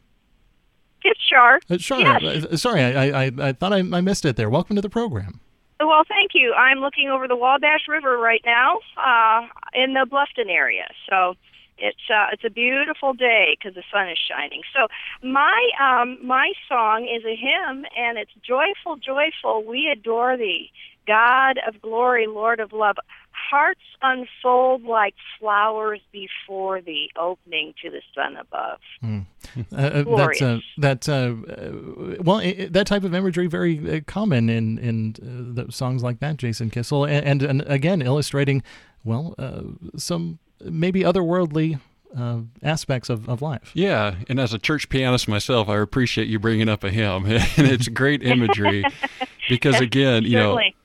It's Shar. Uh, Shar. Yes. Uh, sorry, I, I I thought I, I missed it there. Welcome to the program. Well, thank you. I'm looking over the Wabash River right now uh, in the Bluffton area. So it's uh, it's a beautiful day because the sun is shining. So my um, my song is a hymn, and it's joyful, joyful. We adore thee, God of glory, Lord of love. Hearts unfold like flowers before thee, opening to the sun above. Mm. Uh, that's uh, that. Uh, well, it, that type of imagery very uh, common in in uh, the songs like that, Jason Kissel, and, and, and again illustrating well uh, some maybe otherworldly uh, aspects of, of life. Yeah, and as a church pianist myself, I appreciate you bringing up a hymn, and it's great imagery because again, you know.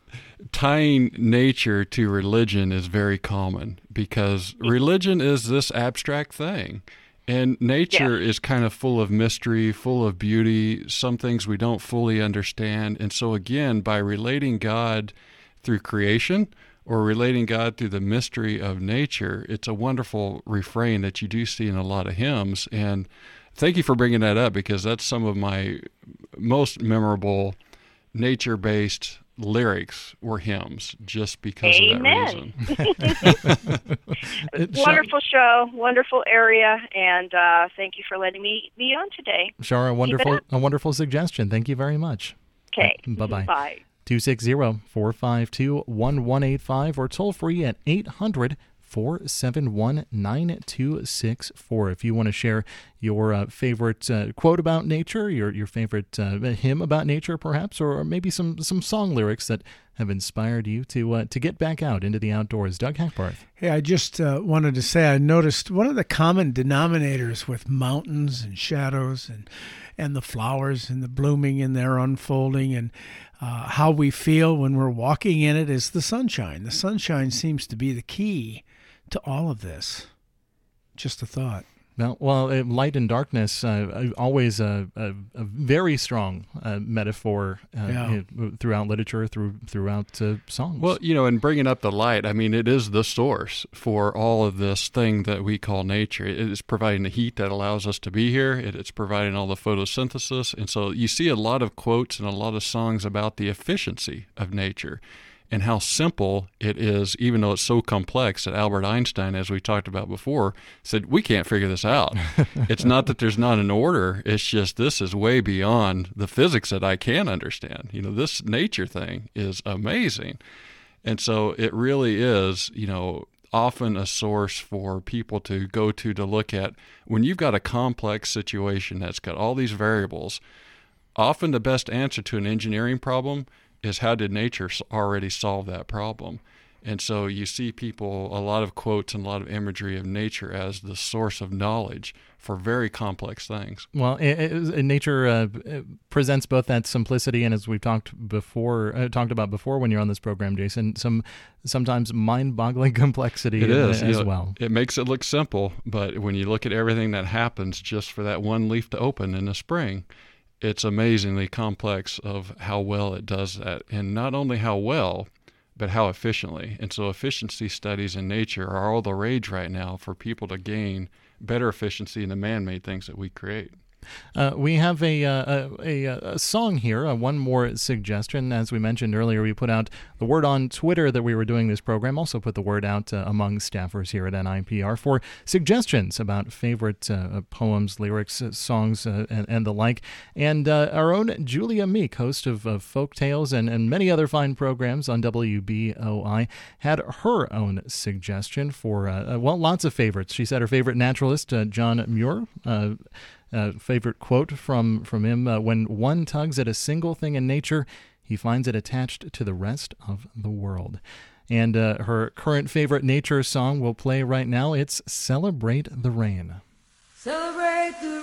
tying nature to religion is very common because religion is this abstract thing. And nature Yeah. is kind of full of mystery, full of beauty, some things we don't fully understand. And so, again, by relating God through creation or relating God through the mystery of nature, it's a wonderful refrain that you do see in a lot of hymns. And thank you for bringing that up because that's some of my most memorable nature-based lyrics were hymns just because Amen. of that reason. Wonderful show, wonderful area, and uh, thank you for letting me be on today. Shar, a Keep it wonderful, up. a wonderful suggestion. Thank you very much. Okay. Bye-bye. Bye. two six zero, four five two, one one eight five or toll free at eight hundred, four seven one, nine two six four. If you want to share your uh, favorite uh, quote about nature, your your favorite uh, hymn about nature, perhaps, or maybe some, some song lyrics that have inspired you to uh, to get back out into the outdoors. Doug Hackbarth. Hey, I just uh, wanted to say I noticed one of the common denominators with mountains and shadows and and the flowers and the blooming and their unfolding and uh, how we feel when we're walking in it is the sunshine. The sunshine seems to be the key to all of this. Just a thought. Well, well, uh, light and darkness, uh, always a, a, a very strong uh, metaphor uh, Yeah. uh, throughout literature, through throughout uh, songs. Well, you know, and bringing up the light, I mean, it is the source for all of this thing that we call nature. It is providing the heat that allows us to be here. It, it's providing all the photosynthesis. And so you see a lot of quotes and a lot of songs about the efficiency of nature and how simple it is, even though it's so complex that Albert Einstein, as we talked about before, said, we can't figure this out. It's not that there's not an order. It's just this is way beyond the physics that I can understand. You know, this nature thing is amazing. And so it really is, you know, often a source for people to go to to look at when you've got a complex situation that's got all these variables. Often the best answer to an engineering problem is how did nature already solve that problem? And so you see people, a lot of quotes and a lot of imagery of nature as the source of knowledge for very complex things. Well, it, it, nature uh, presents both that simplicity and, as we've talked before, uh, talked about before when you're on this program, Jason, some sometimes mind-boggling complexity It is as you know, well. It makes it look simple, but when you look at everything that happens just for that one leaf to open in the spring, it's amazingly complex of how well it does that, and not only how well, but how efficiently. And so efficiency studies in nature are all the rage right now for people to gain better efficiency in the man-made things that we create. Uh, we have a, uh, a, a, a song here, uh, one more suggestion. As we mentioned earlier, we put out the word on Twitter that we were doing this program, also put the word out uh, among staffers here at N I P R for suggestions about favorite uh, poems, lyrics, uh, songs, uh, and, and the like. And uh, our own Julia Meek, host of uh, Folk Tales and, and many other fine programs on W B O I, had her own suggestion for, uh, uh, well, lots of favorites. She said her favorite naturalist, uh, John Muir, uh, Uh, favorite quote from, from him, uh, when one tugs at a single thing in nature, he finds it attached to the rest of the world. And uh, her current favorite nature song will play right now. It's Celebrate the Rain. Celebrate the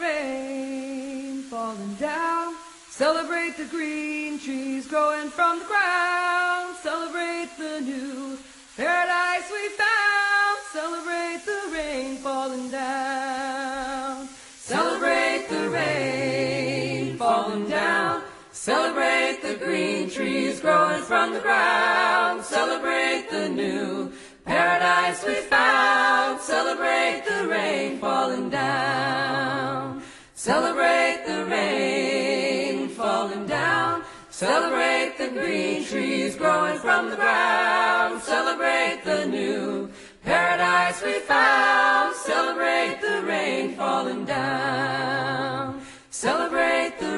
rain falling down. Celebrate the green trees growing from the ground. Celebrate the new paradise we found. Celebrate the rain falling down. Celebrate the rain falling down. Celebrate the green trees growing from the ground. Celebrate the new paradise we found. Celebrate the rain falling down. Celebrate the rain falling down. Celebrate the green trees growing from the ground. Celebrate the new paradise we found. Celebrate the rain falling down. Celebrate the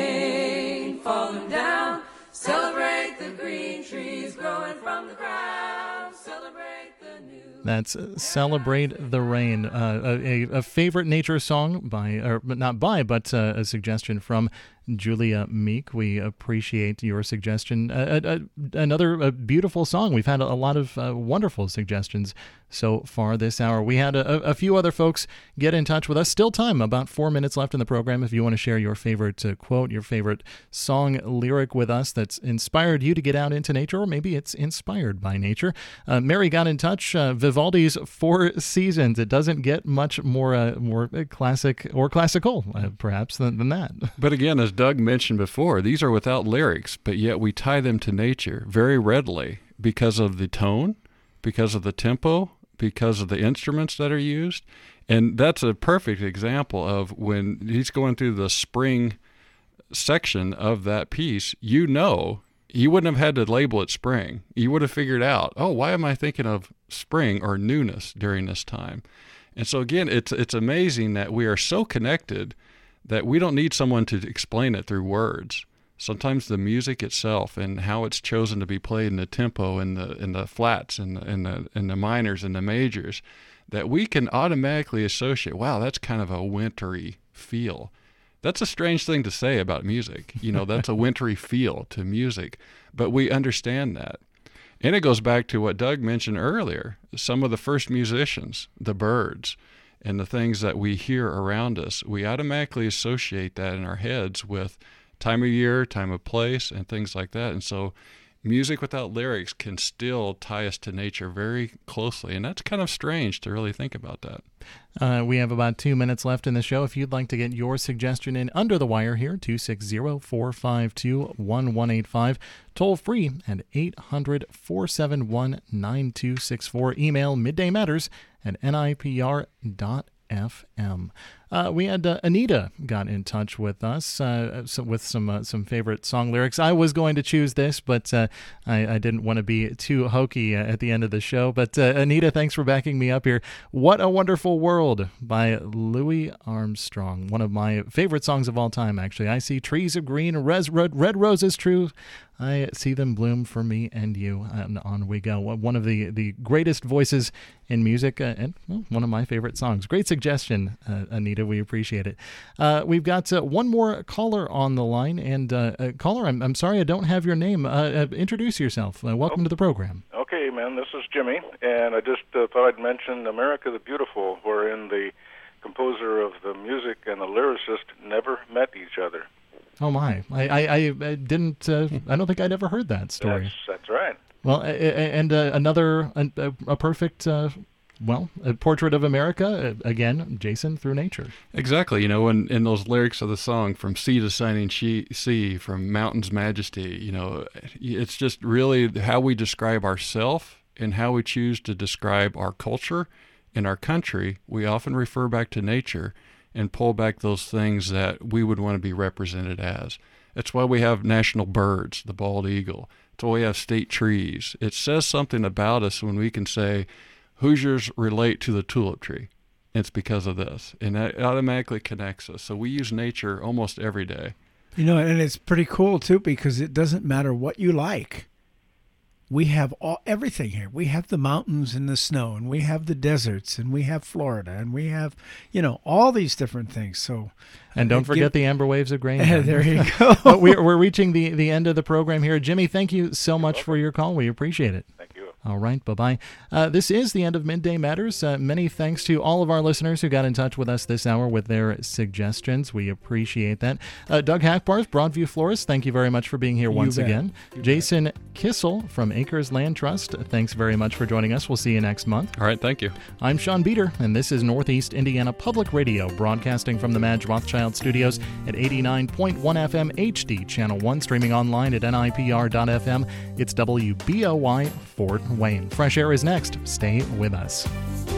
rain falling down. Celebrate the green trees growing from the ground. Celebrate the new. That's Celebrate the Rain, uh, a, a favorite nature song by, or not by, but uh, a suggestion from Julia Meek. We appreciate your suggestion. Uh, uh, another uh, beautiful song. We've had a, a lot of uh, wonderful suggestions so far this hour. We had a, a few other folks get in touch with us. Still time, about four minutes left in the program. If you want to share your favorite uh, quote, your favorite song lyric with us that's inspired you to get out into nature, or maybe it's inspired by nature. Uh, Mary got in touch. Uh, Vivaldi's Four Seasons. It doesn't get much more uh, more classic or classical, uh, perhaps, than, than that. But again, as Doug mentioned before, these are without lyrics, but yet we tie them to nature very readily because of the tone, because of the tempo, because of the instruments that are used. And that's a perfect example of when he's going through the spring section of that piece, you know, he wouldn't have had to label it spring. You would have figured out, oh, why am I thinking of spring or newness during this time? And so again, it's it's amazing that we are so connected that we don't need someone to explain it through words. Sometimes the music itself and how it's chosen to be played in the tempo and the in the flats and the, and the and the minors and the majors, that we can automatically associate, wow, that's kind of a wintry feel. That's a strange thing to say about music. You know, that's a wintry feel to music, but we understand that. And it goes back to what Doug mentioned earlier, some of the first musicians, the birds, and the things that we hear around us. We automatically associate that in our heads with time of year, time of place, and things like that. And so music without lyrics can still tie us to nature very closely. And that's kind of strange to really think about that. Uh, we have about two minutes left in the show. If you'd like to get your suggestion in under the wire here, two six zero, four five two, one one eight five. Toll free at eight hundred, four seven one, nine two six four. Email middaymatters at N I P R dot F M. Uh, we had uh, Anita got in touch with us uh, so with some uh, some favorite song lyrics. I was going to choose this, but uh, I, I didn't want to be too hokey uh, at the end of the show. But uh, Anita, thanks for backing me up here. What a Wonderful World by Louis Armstrong. One of my favorite songs of all time, actually. I see trees of green, res- red, red roses true. I see them bloom for me and you, and on we go. One of the, the greatest voices in music, uh, and well, one of my favorite songs. Great suggestion, uh, Anita. We appreciate it. Uh, we've got uh, one more caller on the line, and uh, uh, caller, I'm, I'm sorry I don't have your name. Uh, uh, introduce yourself. Uh, welcome oh. to the program. Okay, man, this is Jimmy, and I just uh, thought I'd mention America the Beautiful, wherein the composer of the music and the lyricist never met each other. Oh my! I I, I didn't. Uh, I don't think I'd ever heard that story. That's, that's right. Well, and uh, another a, a perfect, uh, well, a portrait of America again. Jason through nature. Exactly. You know, in, in those lyrics of the song, from sea to shining sea, from mountain's majesty. You know, it's just really how we describe ourselves and how we choose to describe our culture and our country. We often refer back to nature and pull back those things that we would want to be represented as. That's why we have national birds, the bald eagle. That's why we have state trees. It says something about us when we can say, Hoosiers relate to the tulip tree. It's because of this. And that automatically connects us. So we use nature almost every day. You know, and it's pretty cool, too, because it doesn't matter what you like. We have all everything here. We have the mountains and the snow, and we have the deserts, and we have Florida, and we have, you know, all these different things. So, and don't forget give, the amber waves of grain. There you go. But we're we're reaching the the end of the program here. Jimmy, thank you so much for your call. We appreciate it. Thank you. All right, bye-bye. Uh, this is the end of Midday Matters. Uh, many thanks to all of our listeners who got in touch with us this hour with their suggestions. We appreciate that. Uh, Doug Hackbars, Broadview Florist, thank you very much for being here you once bet. again. You Jason bet. Kissel from Acres Land Trust, thanks very much for joining us. We'll see you next month. All right, thank you. I'm Sean Beater, and this is Northeast Indiana Public Radio, broadcasting from the Madge Rothschild Studios at eighty-nine point one F M H D, Channel one, streaming online at N I P R dot F M. It's W B O Y Fort Wayne. Fresh Air is next. Stay with us.